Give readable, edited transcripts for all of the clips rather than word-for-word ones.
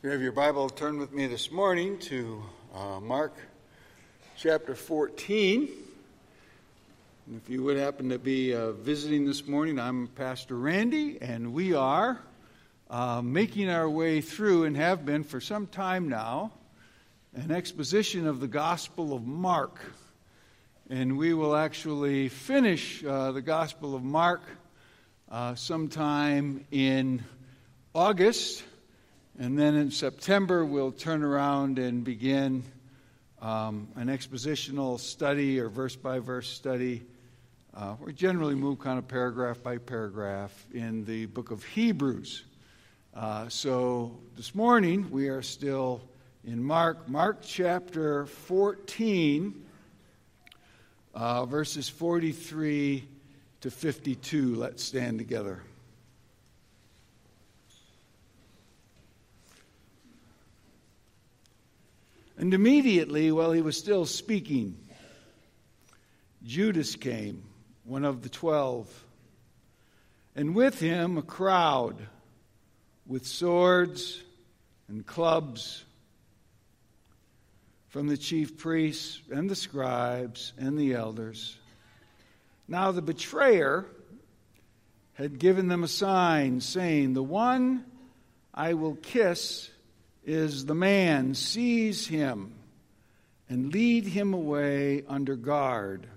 If you have your Bible, turn with me this morning to Mark chapter 14. And if you would happen to be visiting this morning, I'm Pastor Randy, and we are making our way through, and have been for some time now, an exposition of the Gospel of Mark. And we will actually finish the Gospel of Mark sometime in August. And then in September, we'll turn around and begin an expositional study or verse-by-verse study. We generally move kind of paragraph by paragraph in the book of Hebrews. So this morning, we are still in Mark chapter 14, verses 43 to 52. Let's stand together. And immediately, while he was still speaking, Judas came, one of the 12, and with him a crowd with swords and clubs from the chief priests and the scribes and the elders. Now the betrayer had given them a sign, saying, "The one I will kiss is the man. Seize him and lead him away under guard."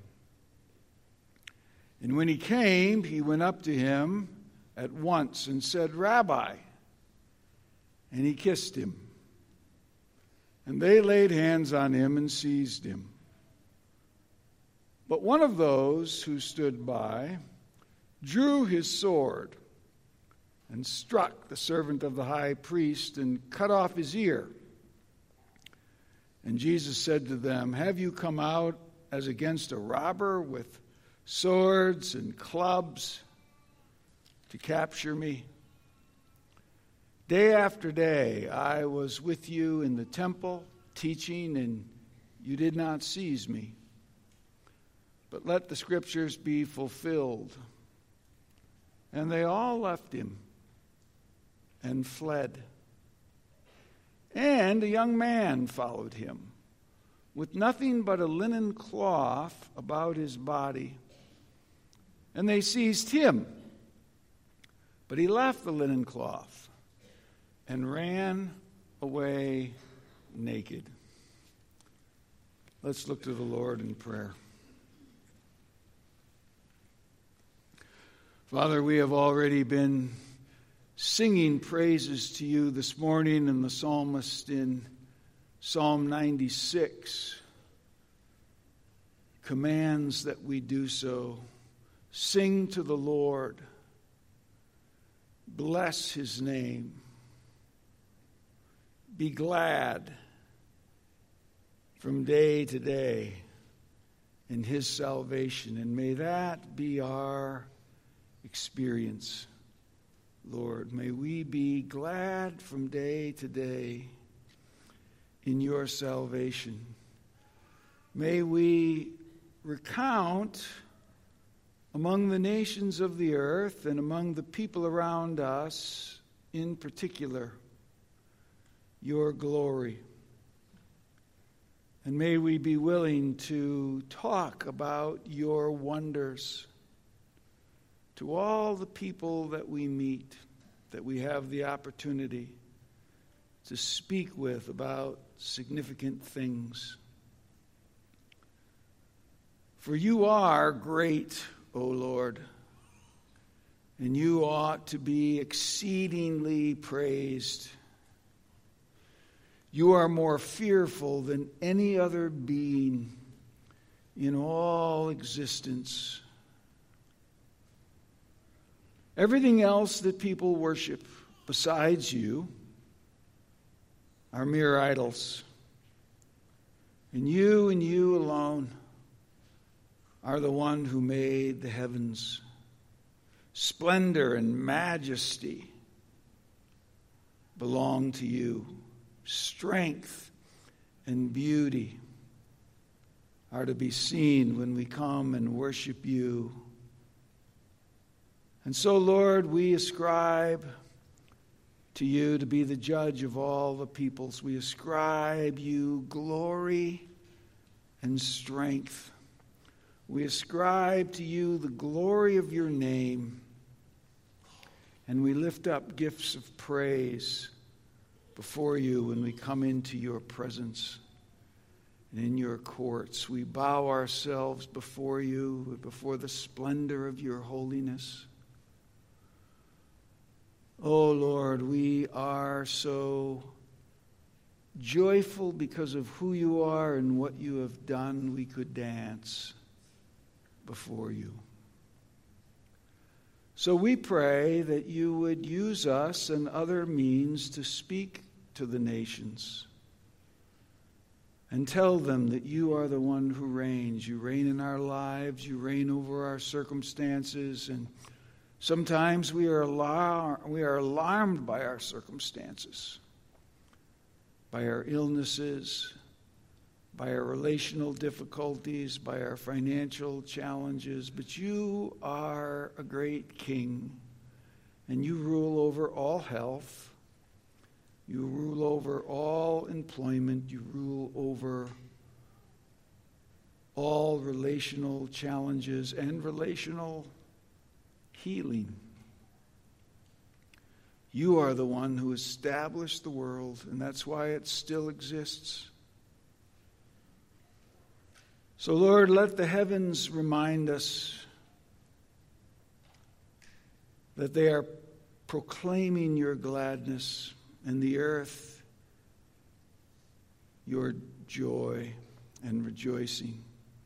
And when he came, he went up to him at once and said, "Rabbi," and he kissed him. And they laid hands on him and seized him. But one of those who stood by drew his sword and struck the servant of the high priest and cut off his ear. And Jesus said to them, "Have you come out as against a robber with swords and clubs to capture me? Day after day I was with you in the temple teaching, and you did not seize me. But let the scriptures be fulfilled." And they all left him and fled. And a young man followed him, with nothing but a linen cloth about his body. And they seized him. But he left the linen cloth and ran away naked. Let's look to the Lord in prayer. Father, we have already been singing praises to you this morning, and the psalmist in Psalm 96 commands that we do so. Sing to the Lord. Bless his name. Be glad from day to day in his salvation, and may that be our experience. Lord, may we be glad from day to day in your salvation. May we recount among the nations of the earth and among the people around us in particular your glory. And may we be willing to talk about your wonders to all the people that we meet, that we have the opportunity to speak with about significant things. For you are great, O Lord, and you ought to be exceedingly praised. You are more fearful than any other being in all existence. Everything else that people worship besides you are mere idols. And you alone are the one who made the heavens. Splendor and majesty belong to you. Strength and beauty are to be seen when we come and worship you. And so, Lord, we ascribe to you to be the judge of all the peoples. We ascribe you glory and strength. We ascribe to you the glory of your name, and we lift up gifts of praise before you when we come into your presence and in your courts. We bow ourselves before you, before the splendor of your holiness. Oh Lord, we are so joyful because of who you are and what you have done. We could dance before you. So we pray that you would use us and other means to speak to the nations and tell them that you are the one who reigns. You reign in our lives. You reign over our circumstances. And sometimes we are alarmed by our circumstances, by our illnesses, by our relational difficulties, by our financial challenges. But you are a great king, and you rule over all health. You rule over all employment. You rule over all relational challenges and relational healing. You are the one who established the world, and that's why it still exists. So, Lord, let the heavens remind us that they are proclaiming your gladness, and the earth your joy and rejoicing.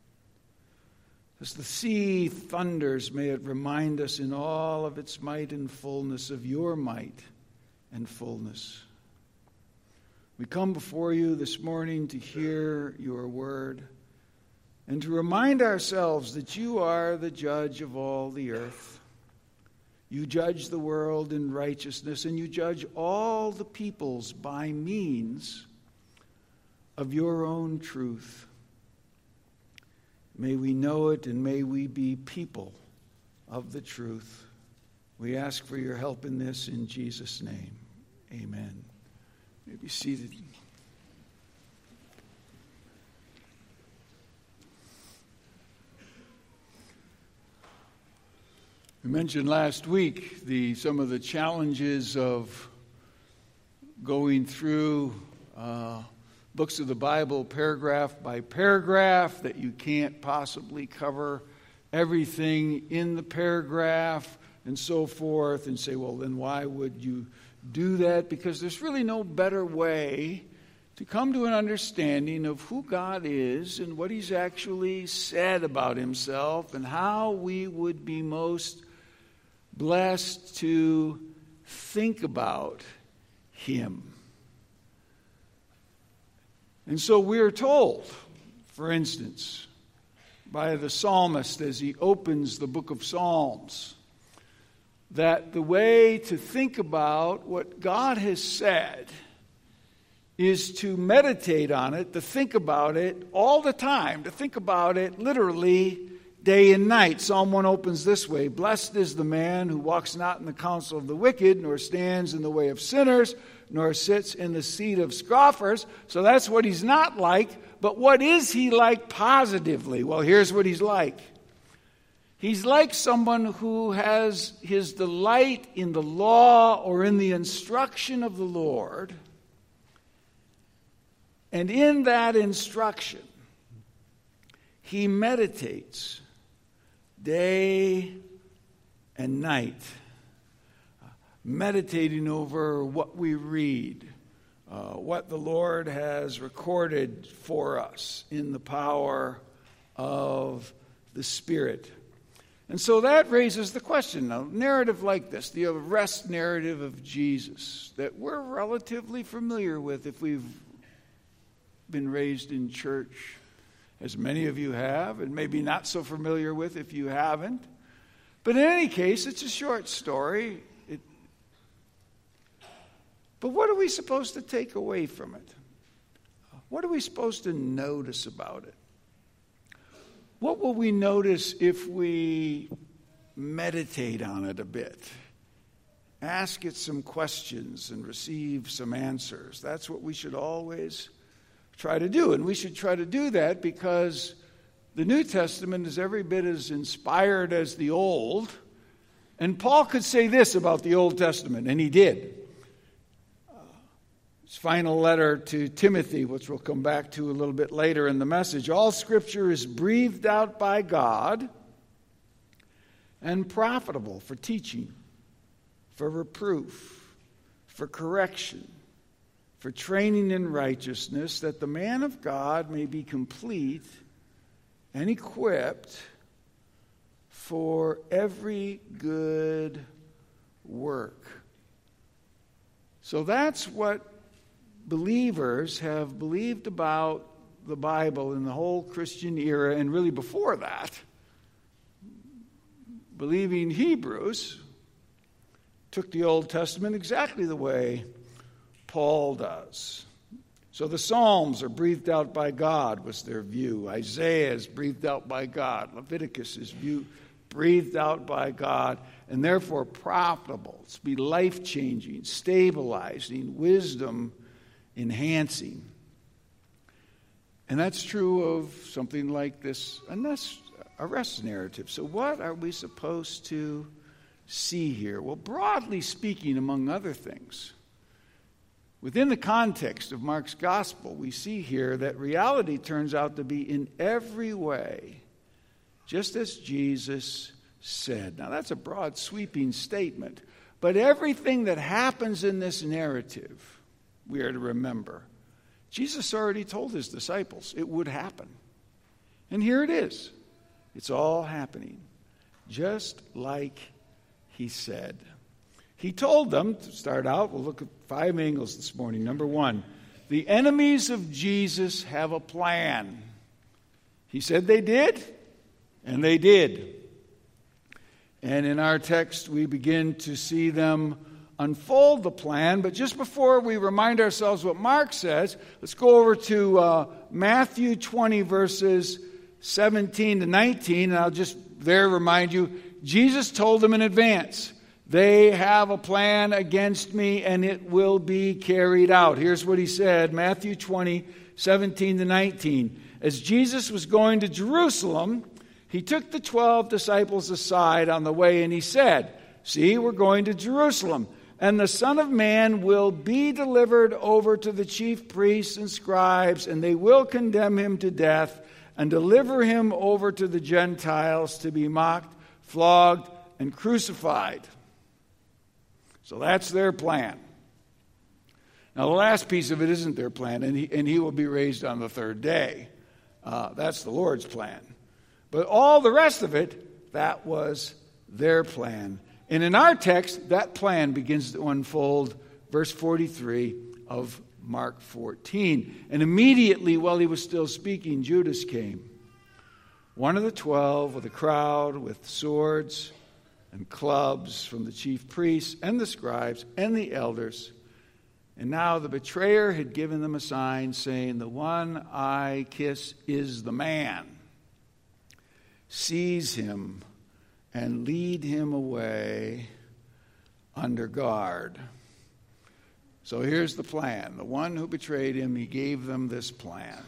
As the sea thunders, may it remind us in all of its might and fullness of your might and fullness. We come before you this morning to hear your word and to remind ourselves that you are the judge of all the earth. You judge the world in righteousness, and you judge all the peoples by means of your own truth. May we know it, and may we be people of the truth. We ask for your help in this in Jesus' name. Amen. You may be seated. We mentioned last week some of the challenges of going through books of the Bible paragraph by paragraph, that you can't possibly cover everything in the paragraph and so forth, and say, well, then why would you do that? Because there's really no better way to come to an understanding of who God is and what he's actually said about himself and how we would be most blessed to think about him. And so we're told, for instance, by the psalmist as he opens the book of Psalms, that the way to think about what God has said is to meditate on it, to think about it all the time, to think about it literally day and night. Psalm 1 opens this way: "Blessed is the man who walks not in the counsel of the wicked, nor stands in the way of sinners, nor sits in the seat of scoffers." So that's what he's not like. But what is he like positively? Well, here's what he's like. He's like someone who has his delight in the law or in the instruction of the Lord. And in that instruction, he meditates day and night, meditating over what we read, what the Lord has recorded for us in the power of the Spirit. And so that raises the question, a narrative like this, the arrest narrative of Jesus, that we're relatively familiar with if we've been raised in church, as many of you have, and maybe not so familiar with if you haven't. But in any case, it's a short story. But what are we supposed to take away from it? What are we supposed to notice about it? What will we notice if we meditate on it a bit ask it some questions and receive some answers. That's what we should always try to do. And we should try to do that because the New Testament is every bit as inspired as the Old. And Paul could say this about the Old Testament, and he did. His final letter to Timothy, which we'll come back to a little bit later in the message, all Scripture is breathed out by God and profitable for teaching, for reproof, for correction, for training in righteousness, that the man of God may be complete and equipped for every good work. So that's what believers have believed about the Bible in the whole Christian era, and really before that. Believing Hebrews took the Old Testament exactly the way Paul does. So the Psalms are breathed out by God, was their view. Isaiah is breathed out by God. Leviticus is breathed out by God, and therefore profitable, to be life-changing, stabilizing, wisdom enhancing. And that's true of something like this arrest narrative. So what are we supposed to see here? Well, broadly speaking, among other things, within the context of Mark's gospel, we see here that reality turns out to be in every way just as Jesus said. Now, that's a broad, sweeping statement. But everything that happens in this narrative, we are to remember, Jesus already told his disciples it would happen. And here it is. It's all happening just like he said. He told them, to start out, we'll look at 5 angles this morning. Number 1, the enemies of Jesus have a plan. He said they did, and they did. And in our text, we begin to see them unfold the plan. But just before we remind ourselves what Mark says, let's go over to Matthew 20, verses 17 to 19. And I'll just there remind you, Jesus told them in advance, they have a plan against me and it will be carried out. Here's what he said, Matthew 20, 17 to 19. As Jesus was going to Jerusalem, he took the 12 disciples aside on the way and he said, see, we're going to Jerusalem. And the Son of Man will be delivered over to the chief priests and scribes, and they will condemn him to death and deliver him over to the Gentiles to be mocked, flogged, and crucified. So that's their plan. Now, the last piece of it isn't their plan, and he will be raised on the 3rd day. That's the Lord's plan. But all the rest of it, that was their plan. And in our text, that plan begins to unfold, verse 43 of Mark 14. And immediately while he was still speaking, Judas came, one of the 12, with a crowd with swords and clubs from the chief priests and the scribes and the elders. And now the betrayer had given them a sign, saying, the one I kiss is the man. Seize him and lead him away under guard. So here's the plan. The one who betrayed him, he gave them this plan.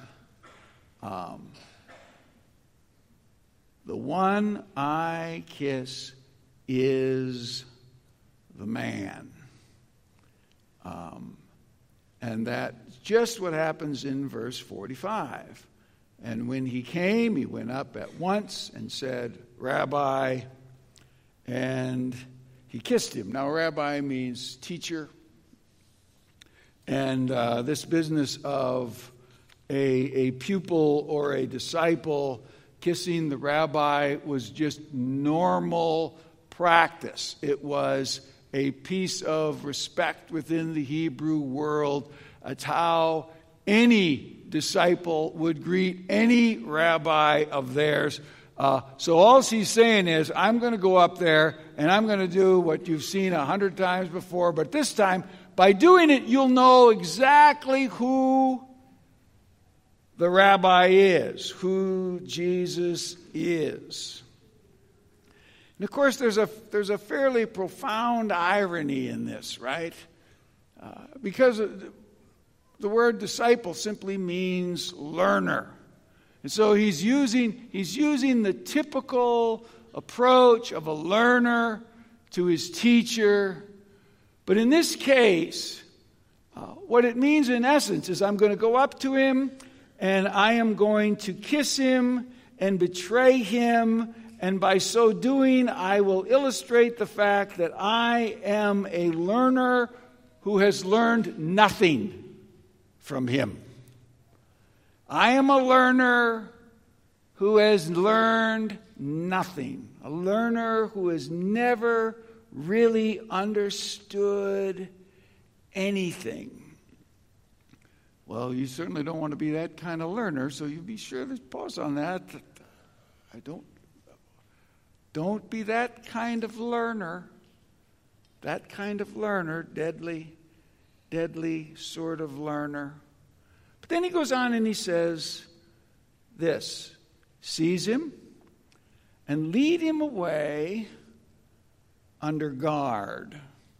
The one I kiss is the man. And that's just what happens in verse 45. And when he came, he went up at once and said, Rabbi, and he kissed him. Now, rabbi means teacher. And this business of a pupil or a disciple kissing the rabbi was just normal practice. It was a piece of respect within the Hebrew world. It's how any disciple would greet any rabbi of theirs. So all he's saying is, I'm going to go up there and I'm going to do what you've seen 100 times before, but this time, by doing it, you'll know exactly who the rabbi is, who Jesus is. And of course, there's a fairly profound irony in this, right? Because the word disciple simply means learner. And so he's using the typical approach of a learner to his teacher. But in this case, what it means in essence is I'm going to go up to him and I am going to kiss him and betray him. And by so doing, I will illustrate the fact that I am a learner who has learned nothing from him. I am a learner who has learned nothing. A learner who has never really understood anything. Well, you certainly don't want to be that kind of learner, so you be sure to pause on that. Don't be that kind of learner. That kind of learner, deadly sort of learner. But then he goes on and he says this, seize him and lead him away under guard.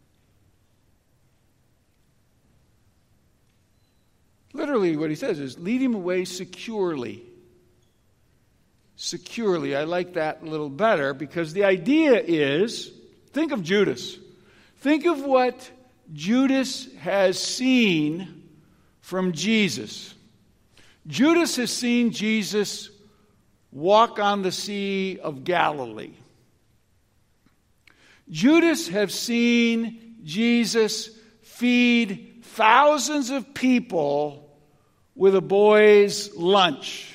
Literally what he says is lead him away securely. Securely. I like that a little better because the idea is, think of Judas. Think of what Judas has seen from Jesus. Judas has seen Jesus walk on the Sea of Galilee. Judas has seen Jesus feed thousands of people with a boy's lunch.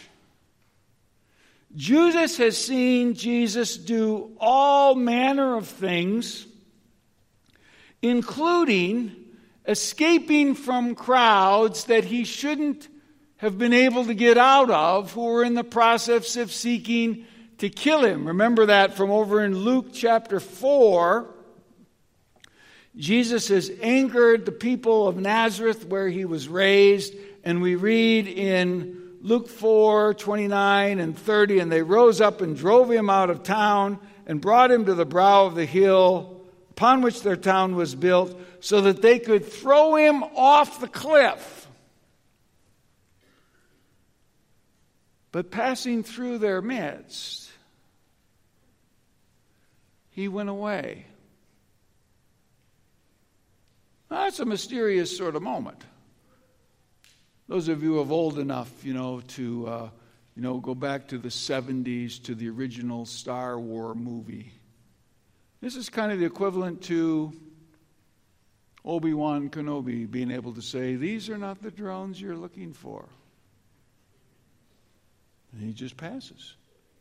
Judas has seen Jesus do all manner of things, including escaping from crowds that he shouldn't have been able to get out of, who were in the process of seeking to kill him. Remember that from over in Luke chapter 4. Jesus has angered the people of Nazareth where he was raised, and we read in Luke 4:29 and 30, and they rose up and drove him out of town and brought him to the brow of the hill upon which their town was built, so that they could throw him off the cliff. But passing through their midst, he went away. Now, that's a mysterious sort of moment. Those of you of old enough, to go back to the 70s to the original Star Wars movie. This is kind of the equivalent to Obi-Wan Kenobi being able to say, "These are not the drones you're looking for." And he just passes.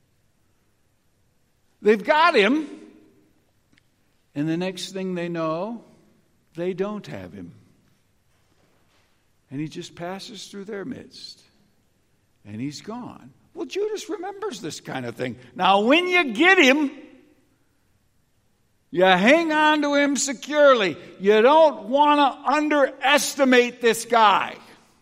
They've got him, and the next thing they know, they don't have him. And he just passes through their midst. And he's gone. Well, Judas remembers this kind of thing. Now, when you get him, you hang on to him securely. You don't want to underestimate this guy.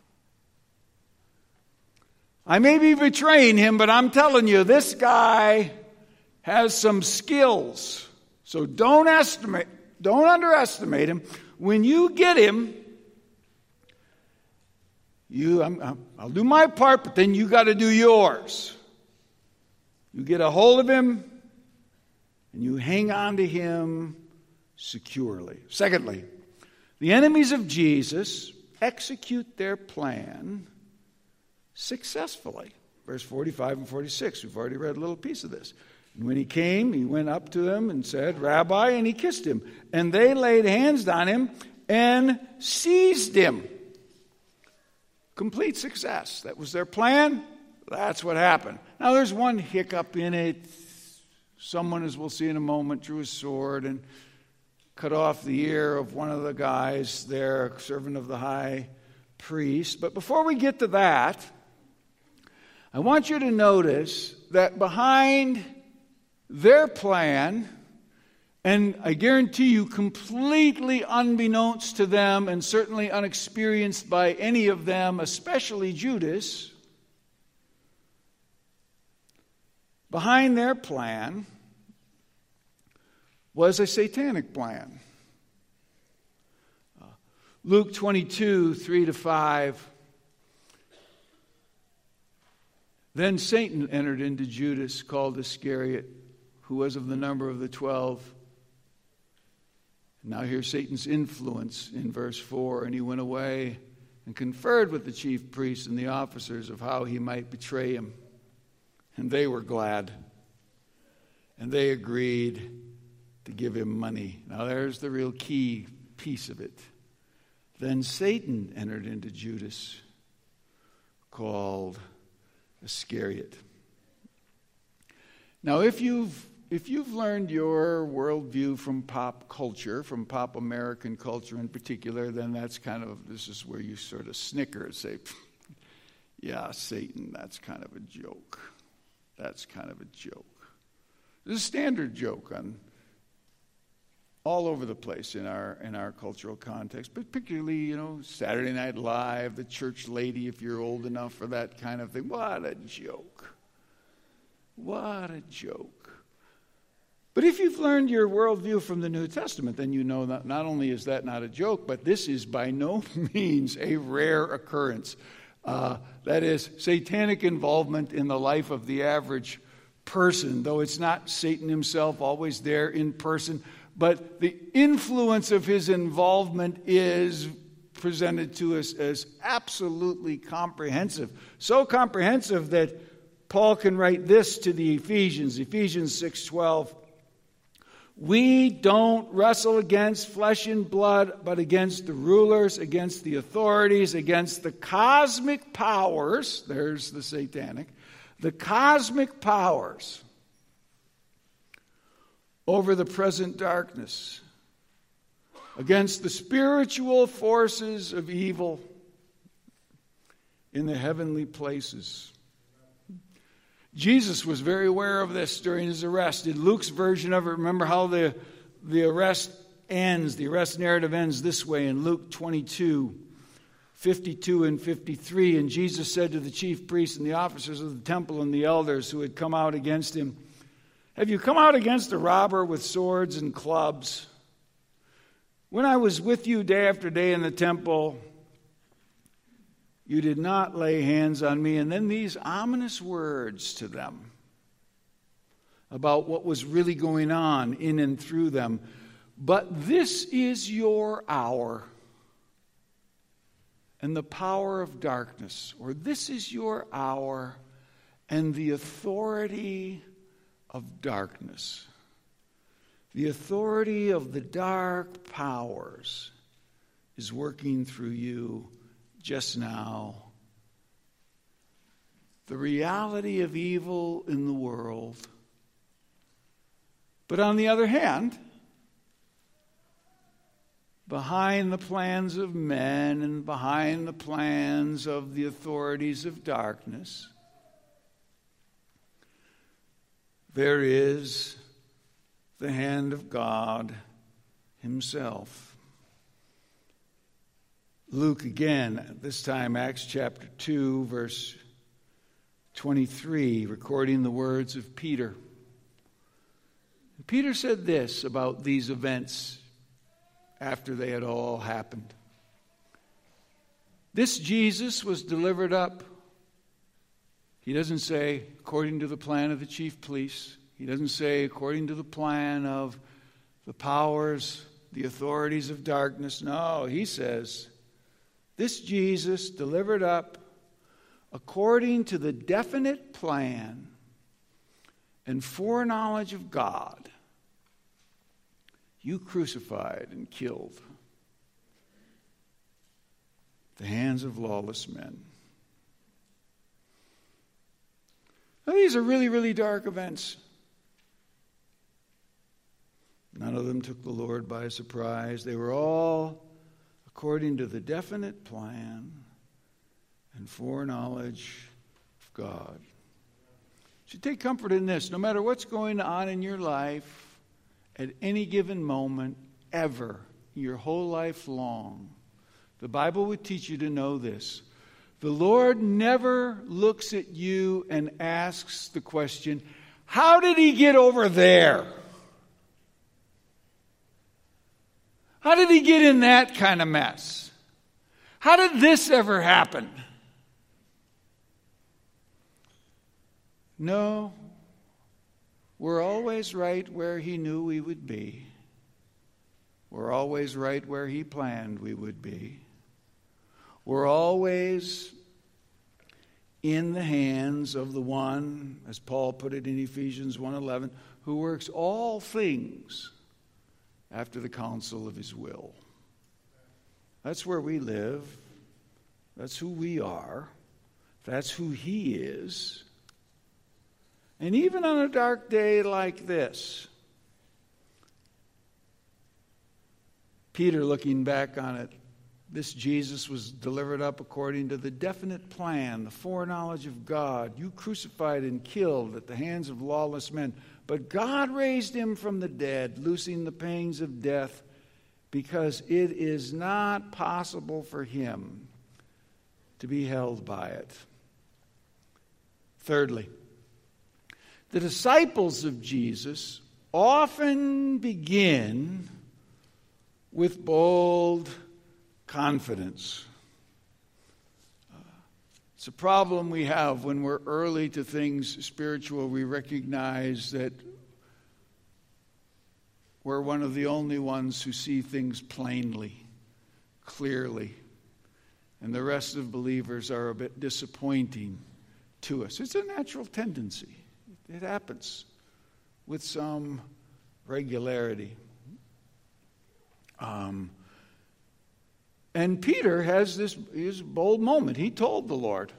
I may be betraying him, but I'm telling you, this guy has some skills. So don't underestimate him. When you get him, I'll do my part, but then you got to do yours. You get a hold of him, and you hang on to him securely. Secondly, the enemies of Jesus execute their plan successfully. Verse 45 and 46, we've already read a little piece of this. And when he came, he went up to them and said, "Rabbi," and he kissed him. And they laid hands on him and seized him. Complete success. That was their plan. That's what happened. Now, there's one hiccup in it. Someone, as we'll see in a moment, drew his sword and cut off the ear of one of the guys there, servant of the high priest. But before we get to that, I want you to notice that behind their plan, and I guarantee you completely unbeknownst to them and certainly unexperienced by any of them, especially Judas, behind their plan was a satanic plan. Luke 22, 3-5. Then Satan entered into Judas, called Iscariot, who was of the number of the 12. Now here's Satan's influence in verse 4. And he went away and conferred with the chief priests and the officers of how he might betray him. And they were glad. And they agreed to give him money. Now there's the real key piece of it. Then Satan entered into Judas, called Iscariot. Now if you've learned your worldview from pop culture, from pop American culture in particular, then this is where you sort of snicker and say, yeah, Satan, that's kind of a joke. That's kind of a joke. It's a standard joke all over the place in our cultural context, but particularly, Saturday Night Live, the church lady, if you're old enough for that kind of thing. What a joke. What a joke. But if you've learned your worldview from the New Testament, then you know that not only is that not a joke, but this is by no means a rare occurrence. That is, satanic involvement in the life of the average person, though it's not Satan himself always there in person, but the influence of his involvement is presented to us as absolutely comprehensive. So comprehensive that Paul can write this to the Ephesians 6:12. We don't wrestle against flesh and blood, but against the rulers, against the authorities, against the cosmic powers. There's the satanic. The cosmic powers over the present darkness, against the spiritual forces of evil in the heavenly places. Jesus was very aware of this during his arrest. In Luke's version of it, remember how the arrest ends. The arrest narrative ends this way in Luke 22, 52 and 53. And Jesus said to the chief priests and the officers of the temple and the elders who had come out against him, "Have you come out against a robber with swords and clubs? When I was with you day after day in the temple, you did not lay hands on me." And then these ominous words to them about what was really going on in and through them. "But this is your hour and the power of darkness," or "this is your hour and the authority of darkness." The authority of the dark powers is working through you just now. The reality of evil in the world. But on the other hand, behind the plans of men and behind the plans of the authorities of darkness, there is the hand of God himself. Luke again, this time Acts chapter 2, verse 23, recording the words of Peter. Peter said this about these events after they had all happened. "This Jesus was delivered up." He doesn't say according to the plan of the chief police. He doesn't say according to the plan of the powers, the authorities of darkness. No, he says, "This Jesus delivered up according to the definite plan and foreknowledge of God, you crucified and killed the hands of lawless men." Now, these are really, really dark events. None of them took the Lord by surprise. They were all according to the definite plan and foreknowledge of God. You should take comfort in this. No matter what's going on in your life, at any given moment, ever, your whole life long, the Bible would teach you to know this. The Lord never looks at you and asks the question, "How did he get over there?" How did he get in that kind of mess? How did this ever happen? No, we're always right where he knew we would be. We're always right where he planned we would be. We're always in the hands of the one, as Paul put it in Ephesians 1:11, who works all things after the counsel of his will. That's where we live. That's who we are. That's who he is. And even on a dark day like this, Peter, looking back on it, this Jesus was delivered up according to the definite plan, the foreknowledge of God. You crucified and killed at the hands of lawless men. But God raised him from the dead, loosing the pangs of death, because it is not possible for him to be held by it. Thirdly, the disciples of Jesus often begin with bold confidence. It's a problem we have when we're early to things spiritual. We recognize that we're one of the only ones who see things plainly, clearly, and the rest of believers are a bit disappointing to us. It's a natural tendency. It happens with some regularity. And Peter has his bold moment. He told the Lord,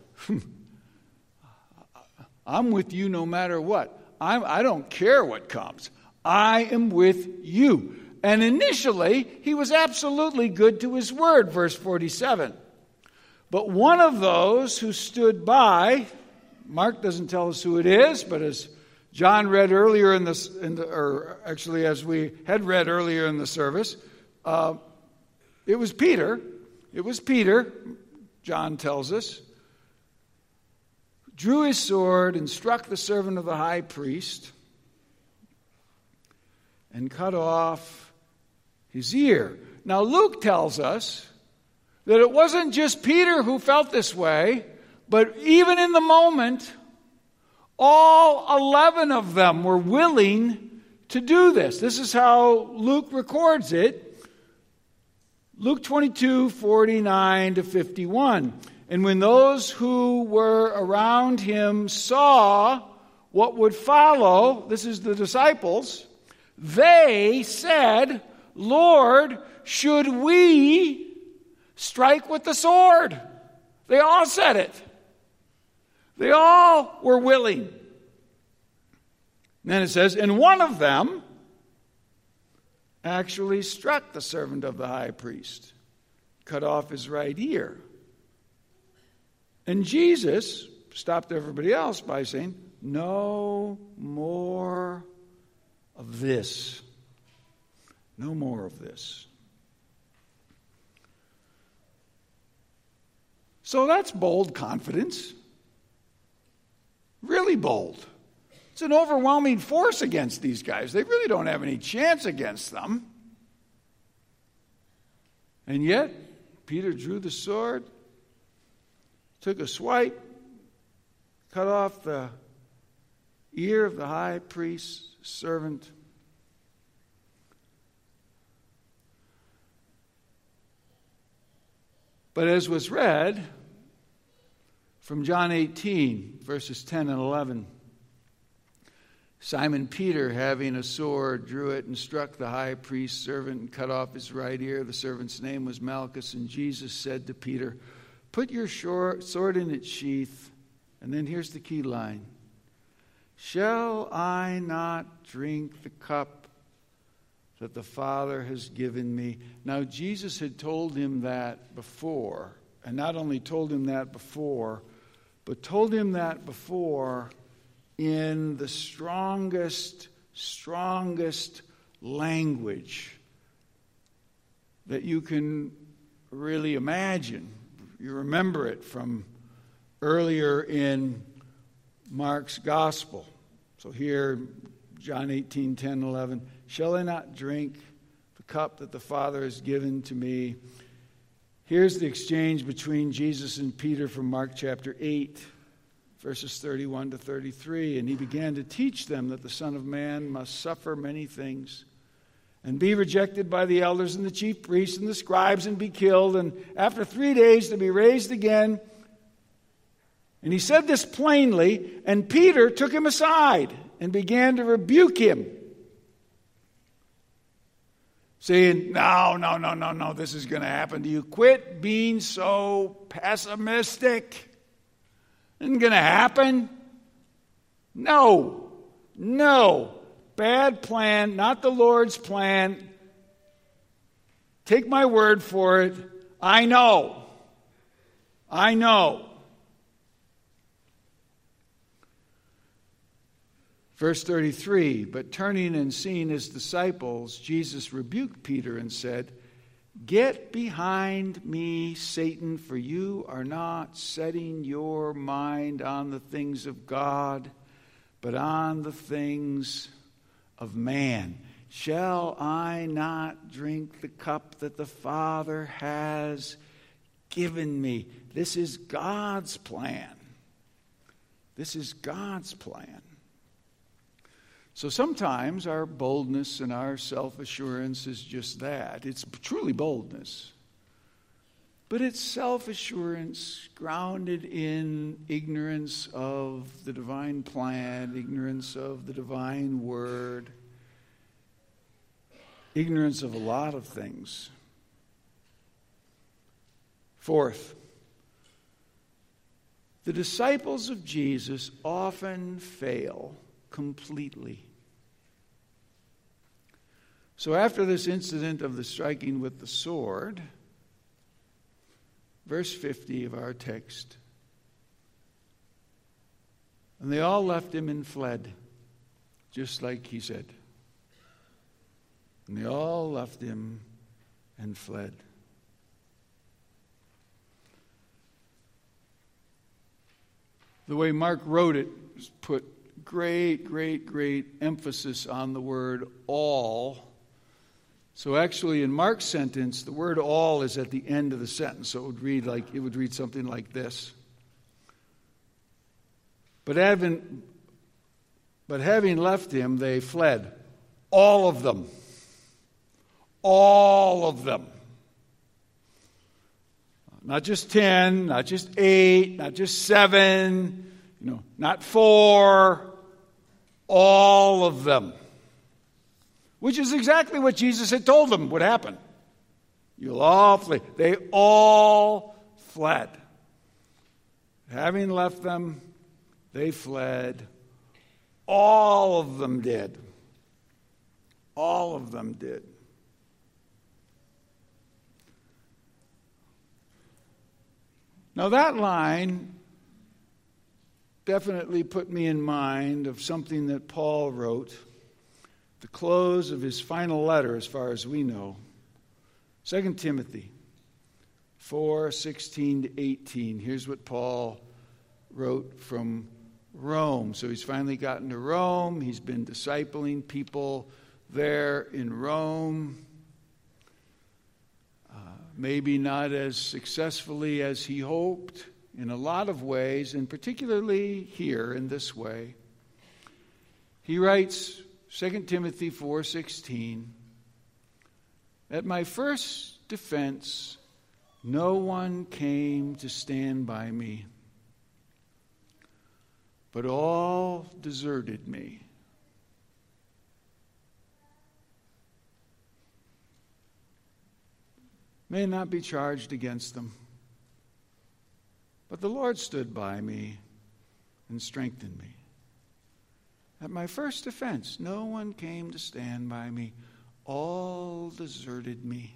I'm with you no matter what. I don't care what comes. I am with you. And initially, he was absolutely good to his word, verse 47. But one of those who stood by, Mark doesn't tell us who it is, but as John read earlier as we had read earlier in the service, it was Peter. It was Peter, John tells us, drew his sword and struck the servant of the high priest and cut off his ear. Now Luke tells us that it wasn't just Peter who felt this way, but even in the moment, all 11 of them were willing to do this. This is how Luke records it. Luke 22:49-51. And when those who were around him saw what would follow, this is the disciples, they said, Lord, should we strike with the sword? They all said it. They all were willing. And then it says, and one of them actually struck the servant of the high priest, cut off his right ear. And Jesus stopped everybody else by saying, no more of this. No more of this. So that's bold confidence. Really bold. It's an overwhelming force against these guys. They really don't have any chance against them. And yet, Peter drew the sword, took a swipe, cut off the ear of the high priest's servant. But as was read from John 18, verses 10 and 11, Simon Peter, having a sword, drew it and struck the high priest's servant and cut off his right ear. The servant's name was Malchus, and Jesus said to Peter, put your sword in its sheath. And then here's the key line. Shall I not drink the cup that the Father has given me? Now, Jesus had told him that before. And not only told him that before, but told him that before in the strongest language that you can really imagine. You remember it from earlier in Mark's gospel. So here, John 18, 10, 11. Shall I not drink the cup that the Father has given to me. Here's the exchange between Jesus and Peter from Mark chapter 8, verses 31 to 33. And he began to teach them that the Son of Man must suffer many things and be rejected by the elders and the chief priests and the scribes and be killed, and after 3 days to be raised again. And he said this plainly, and Peter took him aside and began to rebuke him, saying, No, this is going to happen to you. Quit being so pessimistic. Isn't going to happen? No. Bad plan, not the Lord's plan. Take my word for it. I know. Verse 33, but turning and seeing his disciples, Jesus rebuked Peter and said, Get behind me, Satan, for you are not setting your mind on the things of God, but on the things of man. Shall I not drink the cup that the Father has given me? This is God's plan. So sometimes our boldness and our self-assurance is just that. It's truly boldness. But it's self-assurance grounded in ignorance of the divine plan, ignorance of the divine word, ignorance of a lot of things. Fourth, the disciples of Jesus often fail completely. So after this incident of the striking with the sword, verse 50 of our text, and they all left him and fled, just like he said. And they all left him and fled. The way Mark wrote it put great emphasis on the word all. So actually in Mark's sentence, the word all is at the end of the sentence. So it would read something like this. But having left him, they fled. All of them. Not just 10, not just 8, not just 7, not 4. All of them. Which is exactly what Jesus had told them would happen. You'll all flee. They all fled. Having left them, they fled. All of them did. All of them did. Now that line definitely put me in mind of something that Paul wrote at the close of his final letter, as far as we know. 2 Timothy 4:16 to 18. Here's what Paul wrote from Rome. So he's finally gotten to Rome. He's been discipling people there in Rome. Maybe not as successfully as he hoped in a lot of ways, and particularly here in this way. He writes, 2 Timothy 4:16, at my first defense, no one came to stand by me, but all deserted me. May not be charged against them, but the Lord stood by me and strengthened me. At my first defense, no one came to stand by me. All deserted me.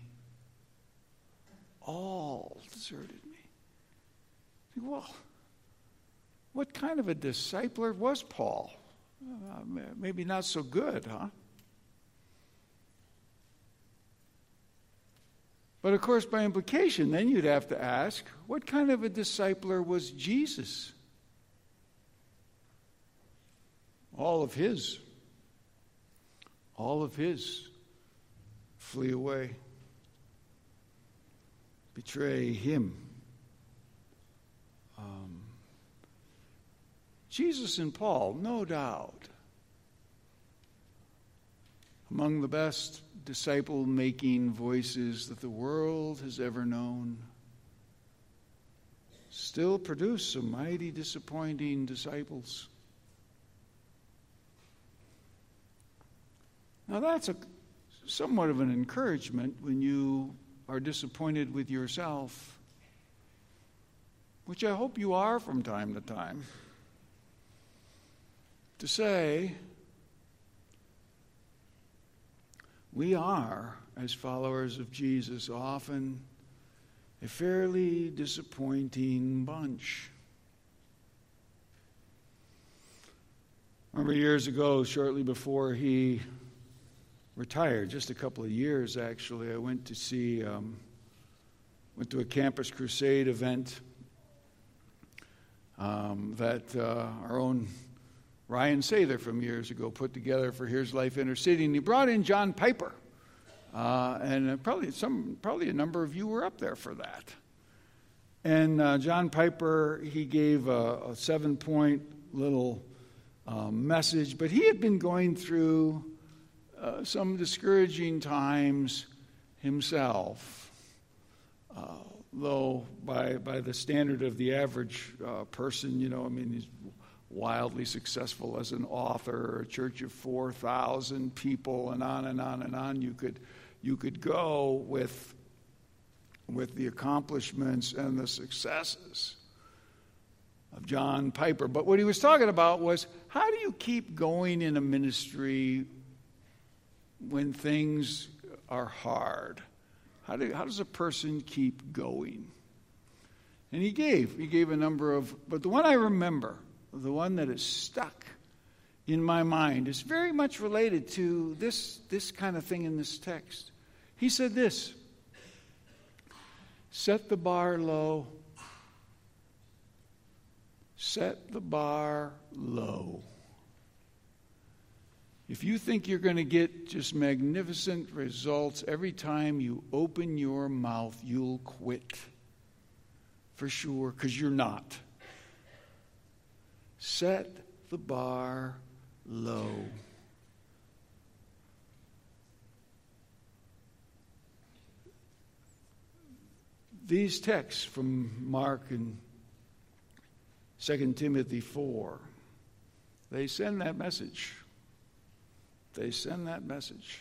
All deserted me. Well, what kind of a discipler was Paul? Maybe not so good, huh? But of course, by implication, then you'd have to ask, what kind of a discipler was Jesus? All of his flee away, betray him. Jesus and Paul, no doubt, among the best disciple-making voices that the world has ever known, still produce some mighty disappointing disciples. Now that's somewhat of an encouragement when you are disappointed with yourself, which I hope you are from time to time, to say, we are, as followers of Jesus, often a fairly disappointing bunch. I remember years ago, shortly before he retired, just a couple of years actually, I went to a Campus Crusade event that our own Ryan Sather from years ago put together for Here's Life Intercity, and he brought in John Piper, and probably a number of you were up there for that. And John Piper, he gave a 7-point little message, but he had been going through some discouraging times himself, though by the standard of the average person, he's wildly successful as an author, a church of 4,000 people, and on and on and on. You could go with the accomplishments and the successes of John Piper. But what he was talking about was, how do you keep going in a ministry when things are hard? How does a person keep going? And he gave a number of, but the one I remember, the one that is stuck in my mind, is very much related to this kind of thing in this text. He said this: set the bar low. Set the bar low. If you think you're going to get just magnificent results every time you open your mouth, you'll quit. For sure, because you're not. Set the bar low. These texts from Mark and 2 Timothy 4, they send that message. They send that message.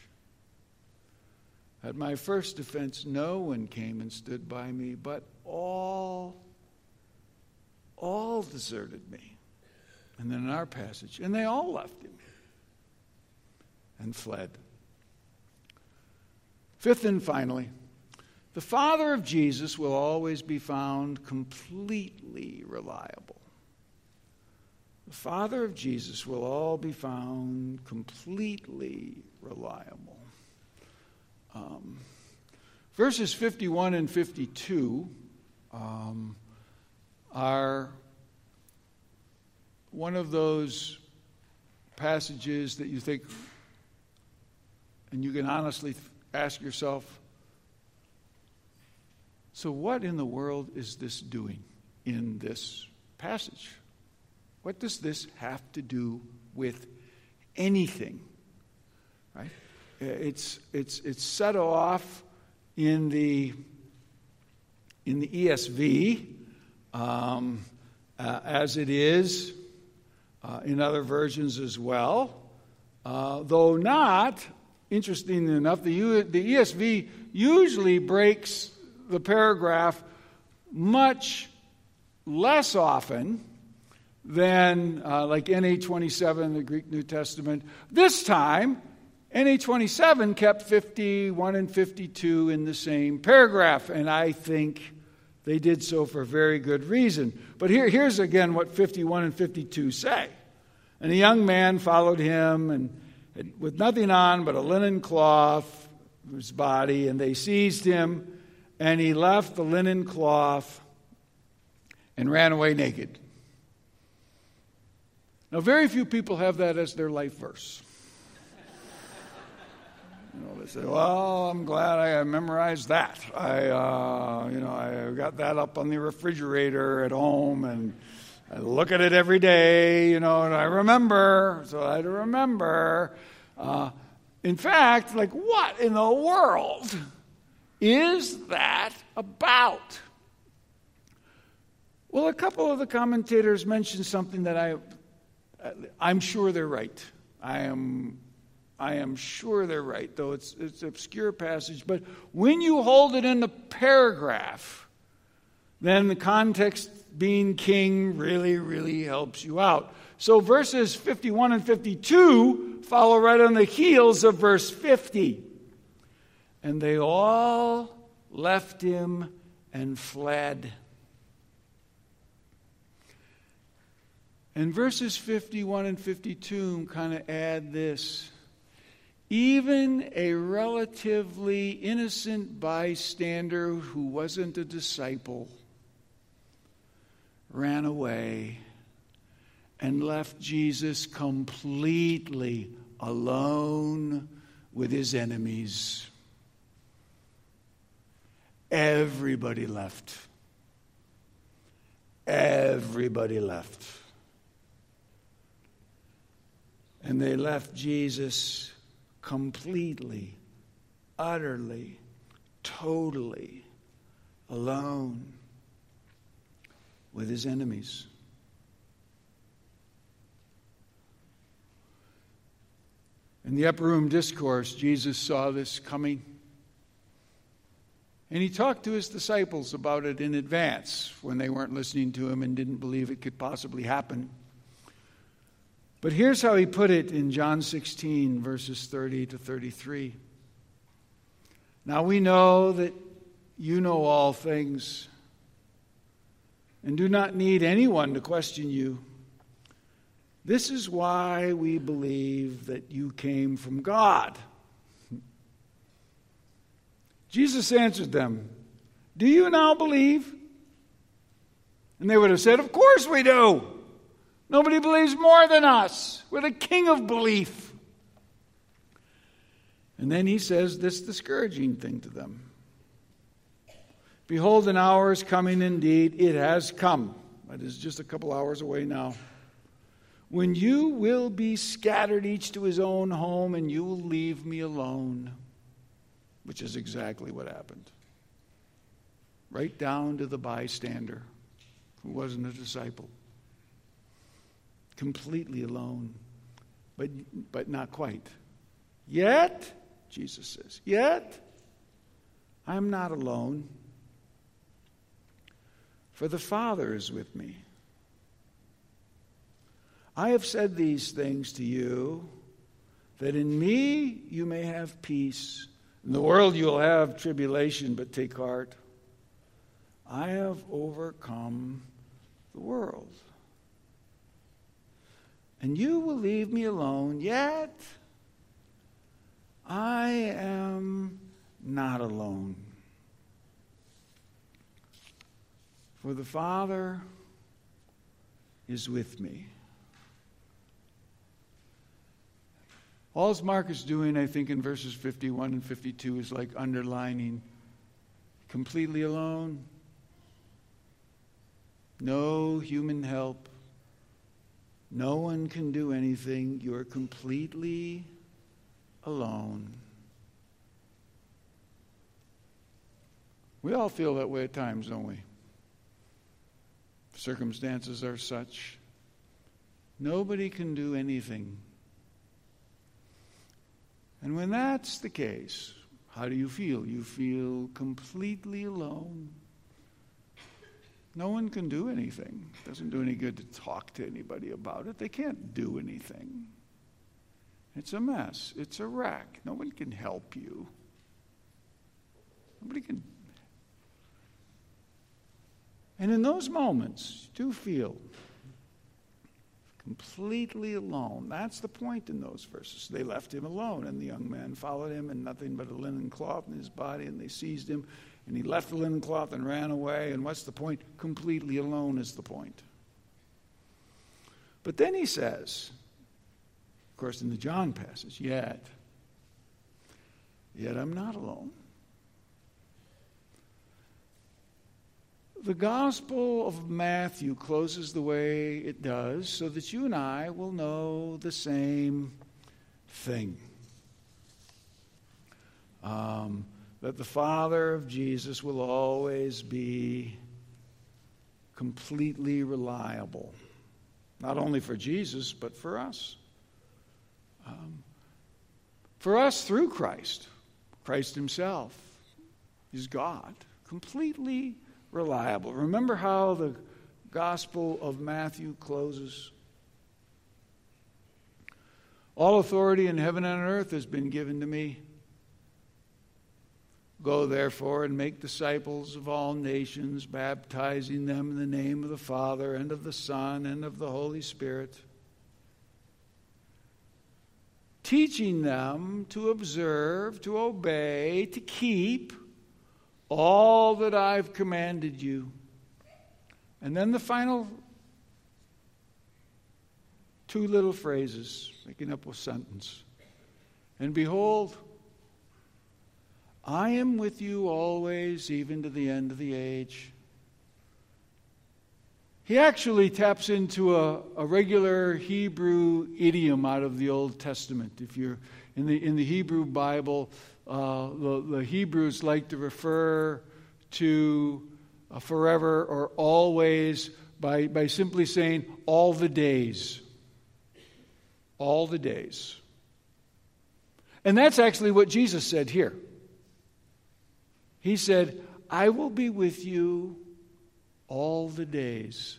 At my first defense, no one came and stood by me, but all deserted me. And then in our passage, and they all left him and fled. Fifth and finally, the Father of Jesus will always be found completely reliable. The Father of Jesus will all be found completely reliable. Verses 51 and 52 are one of those passages that you think, and you can honestly ask yourself, so what in the world is this doing in this passage? What does this have to do with anything? Right? It's set off in the ESV as it is in other versions as well, though not, interestingly enough, the ESV usually breaks the paragraph much less often than like NA27, the Greek New Testament. This time, NA27 kept 51 and 52 in the same paragraph, and I think they did so for very good reason. But here's again what 51 and 52 say. And a young man followed him, and with nothing on but a linen cloth of his body, and they seized him, and he left the linen cloth and ran away naked. Now, very few people have that as their life verse. They say, well, I'm glad I memorized that. I got that up on the refrigerator at home, and I look at it every day, and I remember, so I had to remember. In fact, what in the world is that about? Well, a couple of the commentators mentioned something that I'm sure they're right. I am sure they're right, though it's an obscure passage. But when you hold it in a paragraph, then the context being king really, really helps you out. So verses 51 and 52 follow right on the heels of verse 50. And they all left him and fled. And verses 51 and 52 kind of add this. Even a relatively innocent bystander who wasn't a disciple ran away and left Jesus completely alone with his enemies. Everybody left. Everybody left. And they left Jesus completely, utterly, totally alone with his enemies. In the upper room discourse, Jesus saw this coming. And he talked to his disciples about it in advance when they weren't listening to him and didn't believe it could possibly happen. But here's how he put it in John 16, verses 30 to 33. Now we know that you know all things and do not need anyone to question you. This is why we believe that you came from God. Jesus answered them, do you now believe? And they would have said, of course we do. Nobody believes more than us. We're the king of belief. And then he says this discouraging thing to them. Behold, an hour is coming indeed. It has come. It is just a couple hours away now. When you will be scattered each to his own home, and you will leave me alone. Which is exactly what happened. Right down to the bystander who wasn't a disciple. Completely alone, but not quite. Yet, Jesus says, yet I'm not alone, for the Father is with me. I have said these things to you, that in me you may have peace. In the world you will have tribulation, but take heart. I have overcome the world. And you will leave me alone, yet I am not alone. For the Father is with me. All Mark is doing, I think, in verses 51 and 52 is like underlining completely alone, no human help. No one can do anything. You're completely alone. We all feel that way at times, don't we? Circumstances are such. Nobody can do anything. And when that's the case, how do you feel? You feel completely alone. No one can do anything. It doesn't do any good to talk to anybody about it. They can't do anything. It's a mess. It's a wreck. No one can help you. Nobody can. And in those moments, do feel completely alone. That's the point in those verses. They left him alone, and the young man followed him, and nothing but a linen cloth in his body, and they seized him. And he left the linen cloth and ran away. And what's the point? Completely alone is the point. But then he says, of course, in the John passage, yet Yet I'm not alone. The Gospel of Matthew closes the way it does so that you and I will know the same thing. That the Father of Jesus will always be completely reliable. Not only for Jesus, but for us. For us through Christ. Christ himself is God. Completely reliable. Remember how the Gospel of Matthew closes? All authority in heaven and on earth has been given to me. Go therefore and make disciples of all nations, baptizing them in the name of the Father and of the Son and of the Holy Spirit, teaching them to observe, to obey, to keep all that I've commanded you. And then the final two little phrases, making up a sentence. And behold, I am with you always, even to the end of the age. He actually taps into a regular Hebrew idiom out of the Old Testament. If you're in the Hebrew Bible, the Hebrews like to refer to forever or always by simply saying all the days. All the days. And that's actually what Jesus said here. He said, I will be with you all the days.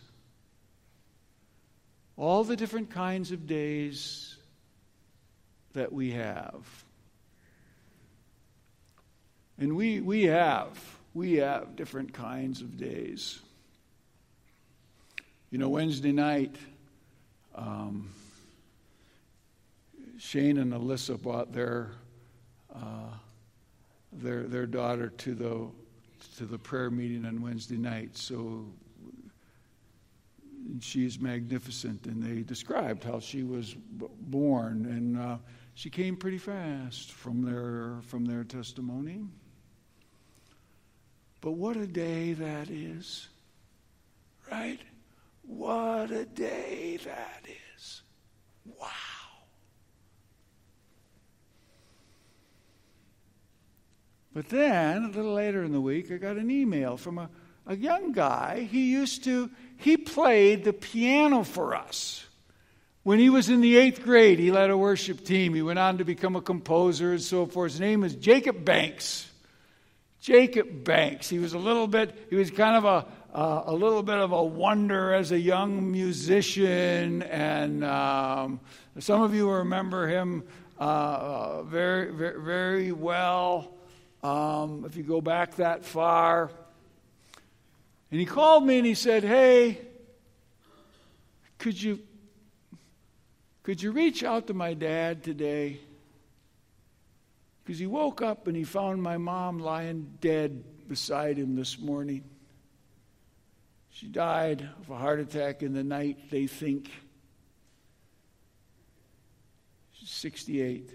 All the different kinds of days that we have. And we have different kinds of days. You know, Wednesday night, Shane and Alyssa brought their daughter to the prayer meeting on Wednesday night. So she's magnificent, and they described how she was born, and she came pretty fast from their testimony. But what a day that is, right? What a day that is! Wow. But then, a little later in the week, I got an email from a young guy. He played the piano for us. When he was in the 8th grade, he led a worship team. He went on to become a composer and so forth. His name is Jacob Banks. Jacob Banks. He was kind of a little bit of a wonder as a young musician. And some of you remember him very, very, very well. If you go back that far. And he called me and he said, hey, could you reach out to my dad today? Because he woke up and he found my mom lying dead beside him this morning. She died of a heart attack in the night, they think. She's 68.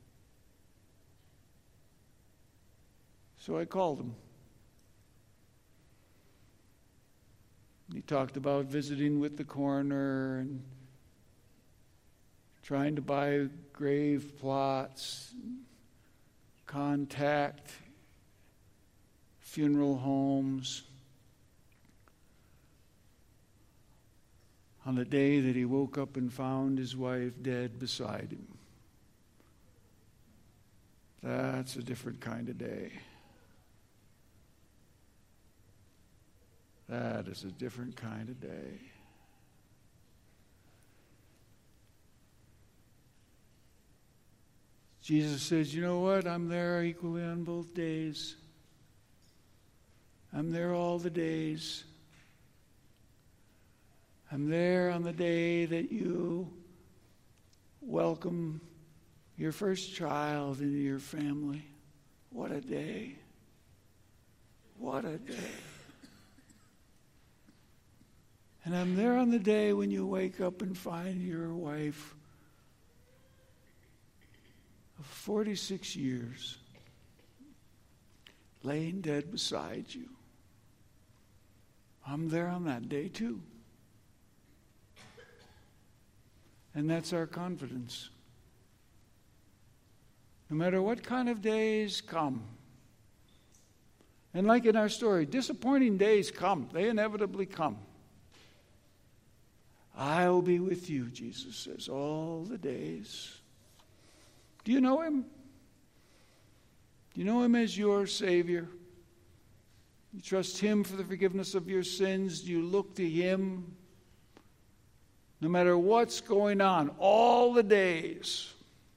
So I called him. He talked about visiting with the coroner and trying to buy grave plots, contact funeral homes. On the day that he woke up and found his wife dead beside him. That's a different kind of day. That is a different kind of day. Jesus says, you know what? I'm there equally on both days. I'm there all the days. I'm there on the day that you welcome your first child into your family. What a day. What a day. And I'm there on the day when you wake up and find your wife of 46 years laying dead beside you. I'm there on that day too. And that's our confidence. No matter what kind of days come. And like in our story, disappointing days come. They inevitably come. I'll be with you, Jesus says, all the days. Do you know him? Do you know him as your Savior? You trust him for the forgiveness of your sins? Do you look to him? No matter what's going on, all the days,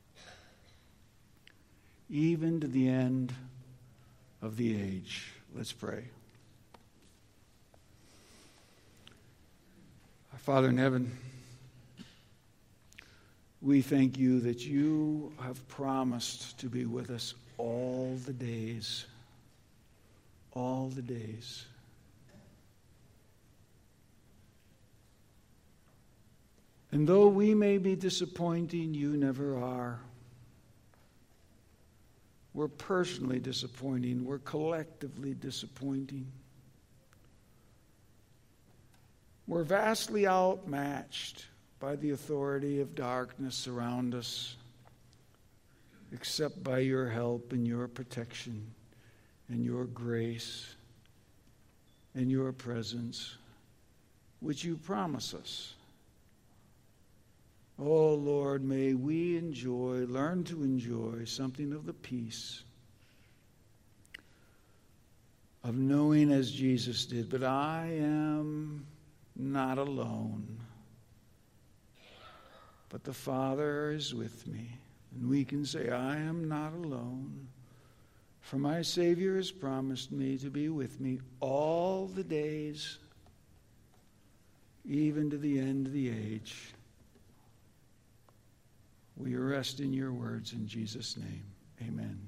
even to the end of the age. Let's pray. Our Father in heaven, we thank you that you have promised to be with us all the days. All the days. And though we may be disappointing, you never are. We're personally disappointing. We're collectively disappointing. We're vastly outmatched by the authority of darkness around us, except by your help and your protection and your grace and your presence, which you promise us. Oh, Lord, may we learn to enjoy something of the peace of knowing as Jesus did, but I am not alone, but the Father is with me. And we can say, I am not alone, for my Savior has promised me to be with me all the days, even to the end of the age. We rest in your words in Jesus' name. Amen.